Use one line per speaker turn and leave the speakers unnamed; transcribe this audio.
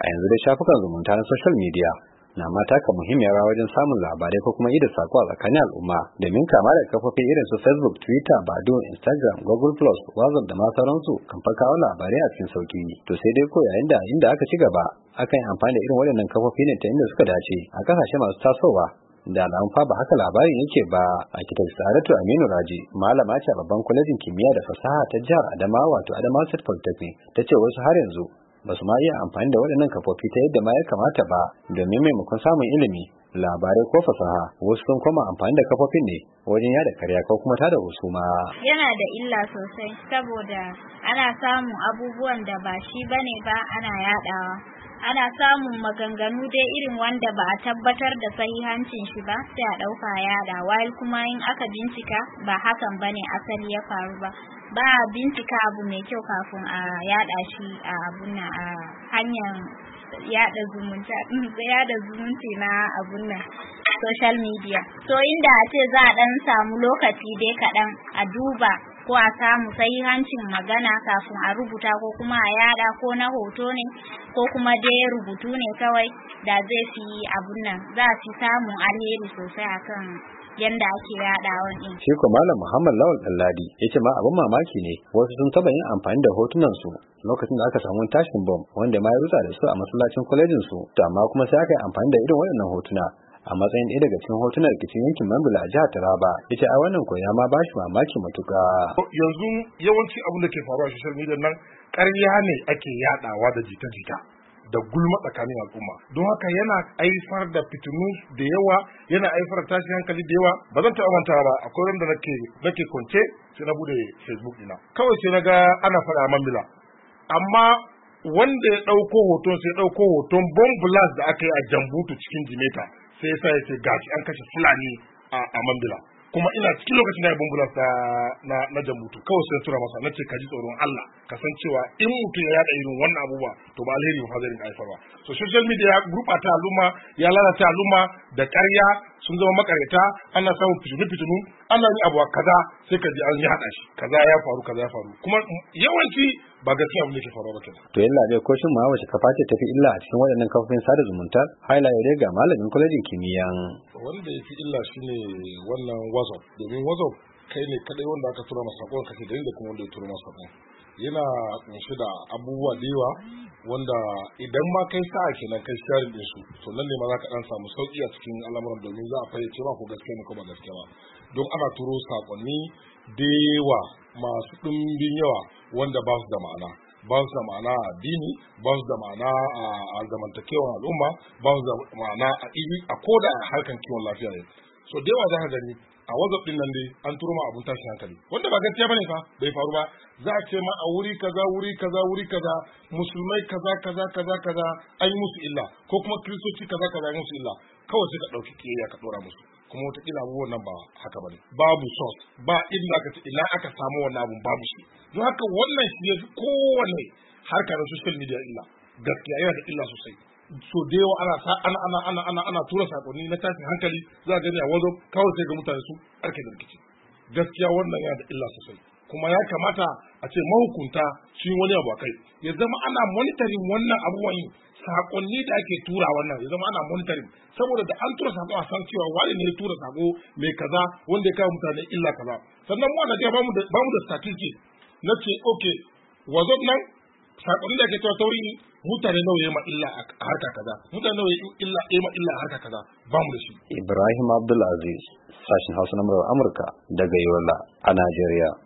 yanzu dai shafukan zumunta na social media na ma taka muhimmiyar rawa wajen samun labarai ko kuma ida sako a tsakanin al'umma, domin kama da kafofin irin su Facebook, Twitter, Badoo, Instagram, Google+, WhatsApp da ma sauransu kan fa kawo labarai a cikin sauki. To sai dai ko yayin da inda aka ci gaba akan yi amfani da irin waɗannan kafofi ne ta inda suka dace a kasashe masu tasowa, da alamun fa ba haka labarin yake ba. Architect Saratu Aminu Raji, malama ce a babban kwalejin kimiyya da fasaha ta jihar Adamawa wato Adamawa State Polytechnic, ta ce wasu har yanzu ba su ma iya amfani da waɗannan kafofi ta yadda ma ya kamata ba, domin maimakon samun ilimi, labarai ko fasaha, wasu sun koma amfani da kafofin ne wajen yada karya ko kuma tada husuma.
Yana da illa sosai saboda ana samun abubuwan da ba shi bane ba ana yadawa. Ana samun maganganu dai irin wanda ba a tabbatar da sahihancin shi ba sai a ɗauka yada, while kuma in aka bincika ba hakan bane asali ya faru ba. Ba a bincika abu mai kyau kafin a yada shi a abunna a hanyar yada zumunci na abunna social media. So inda a ce za a dan samu lokaci dai kaɗan a duba ko a samu sahihancin magana kafin a rubuta ko kuma a yada, ko na hoto ne ko kuma dai rubutu ne kawai, da zai fi abunnan, za a fi samun alheri sosai akan yanda ake yadawan din.
Shi ko Malam Muhammad Lawal Dalladi yace ma abin mamaki ne wasu sun taba yin amfani da hotunan su lokacin da aka samu tashin bom wanda ma ya rutsa da su a masallacin kwalejin su, to amma kuma sai aka yi amfani da irin waɗannan hotuna a matsayin ɗaya daga cikin hotunan rikicin yankin Mambila a jihar Taraba. Ita a wannan ko ya ma bashi mamaki matuƙa.
Yanzu yawanci abin da ke faruwa a social media nan ƙarya ne ake yadawa da jita-jita da gulma tsakanin al'umma, don haka yana haifar da fitinu da yawa, yana haifar da tashin hankali da yawa. Ba zan taɓa mantawa ba, akwai wanda nake kwance sai na bude Facebook ina, kawai sai na ga ana faɗa Mambila, amma wanda ya ɗauko hoton sai ɗauko hoton bomb blast da aka yi a Jambutu cikin Jimeta, sai ya sa ya ce gashi an kashe Fulani a Mambila, kuma ina cikin lokacin da ya bomb blast na Jambutu. Kawai sai tura masa, nace ka ji tsoron Allah, ka san cewa in mutum ya yada irin wannan abubuwa to ba alheri ba zai haifarwa. So social media ya gurɓata al'umma, ya lalata al'umma da ƙarya, sun zama makaryata, ana samun fitinu, ana yin abu kaza sai ka ji an yi haɗa shi, kaza ya faru, kuma yawanci ba gaskiya abin da ke faruwa ba kenan.
To yalla dai ko shin ma wace kafa ce tafi illa a cikin waɗannan kafofin sada zumunta? Haila ya ga malamin kwalejin kimiyya.
Wanda ya fi illa shine wannan WhatsApp, domin WhatsApp kai ne kadai wanda aka tura masa sakon kake da inda kuma wanda ya tura masa sakon. Yana kunshe da abubuwa da yawa wanda idan ma kai sa'a kenan kai sharing din su, to nan ne ma za ka dan samu sauki a cikin al'amuran, domin za a fayyace ma ko gaskiya ne ko ba gaskiya ba. Don ana turo sakonni da yawa masu ɗumbin yawa wanda ba su da ma'ana, ba su da ma'ana a addini, ba su da ma'ana a zamantakewar al'umma, ba su da ma'ana a koda harkan kiwon lafiya ne. So da yawa za ka gani a WhatsApp din nan dai an turo ma abun tashin hankali wanda ba gaskiya bane fa, bai faru ba. Za a ce ma a wuri kaza musulmai kaza an yi musu illa, ko kuma kiristoci kaza an yi musu illa, kawai sai ka dauki kiyayya ka dora musu, kuma wata kila abubuwan nan ba haka bane, babu source, ba inda aka ce ina aka samu wannan abun, babu shi. Don haka wannan shi ya fi kowane harkar social media illa, gaskiya yana da illa sosai. So da yawa ana tura sakonni na tashin hankali, za a gani a WhatsApp, kawai sai ga mutane su arke da rikici. Gaskiya wannan yana da illa sosai, kuma ya kamata a ce mahukunta su yi wani abu kai, ya zama ana monitoring wannan abubuwan, sakonni da ake tura wannan ya zama ana monitoring, saboda da an tura sako a san cewa wani ne ya tura sako mai kaza wanda ya kawo mutane illa kaza. Sannan mu a Najeriya ba mu da statistics na ce okay WhatsApp nan sakonni da ake tura tauri mutane nawa yayi ma illa a harka kaza, mutane nawa yayi ma illa a harka kaza, ba mu da shi.
Ibrahim Abdulaziz, sashin Hausa na Amurka daga Yola a Najeriya.